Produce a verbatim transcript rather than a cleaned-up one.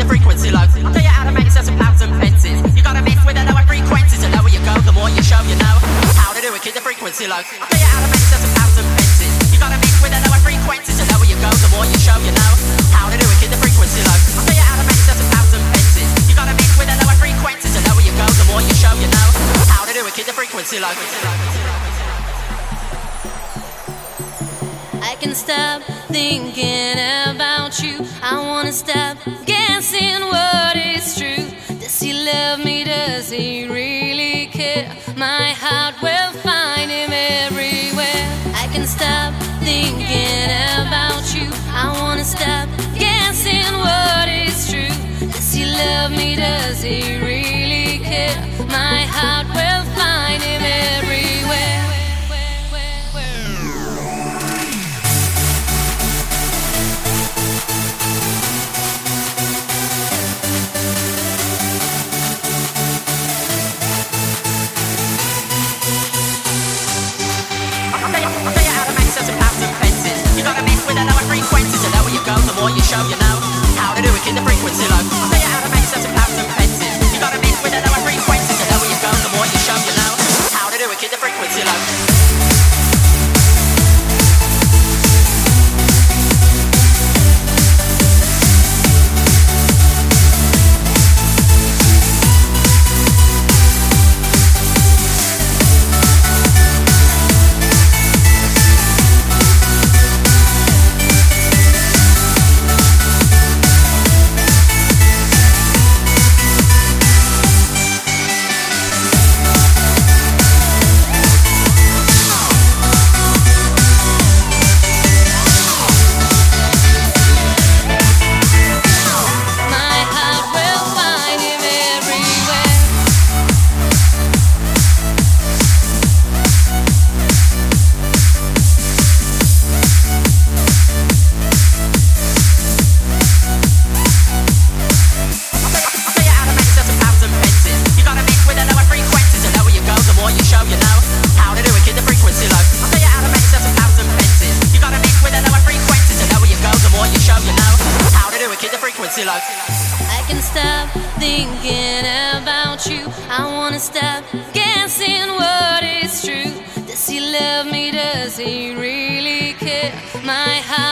frequency low. I'll tell you how to make yourself some pounds and pences. You gotta mix with the lower frequencies. The lower you go, the more you show you know how to do it, keep the frequency low. I'll tell you how to make yourself some pounds and pences. You gotta mix with the lower frequencies. The lower you go, the more you show you know how to do it, keep the frequency low. I'll tell you how to make yourself some pounds and pences. You gotta mix with the lower frequencies. The lower you go, the more you show you know how to do it, keep the frequency low. I can stop thinking about you. I wanna stop guessing what is true. Does he love me? Does he really care? My heart will find him everywhere. I can stop thinking about you. I wanna stop guessing what is true. Does he love me? Does he really care? My heart will find him everywhere. The more you show you know how to do it, keep the frequency low. I'll tell you how to make yourself some pounds and pences. You gotta mix with the lower frequencies. The lower you go, the more you show you know how to do it, keep the frequency low. I can stop thinking about you. I wanna stop guessing what is true. Does he love me? Does he really care? My heart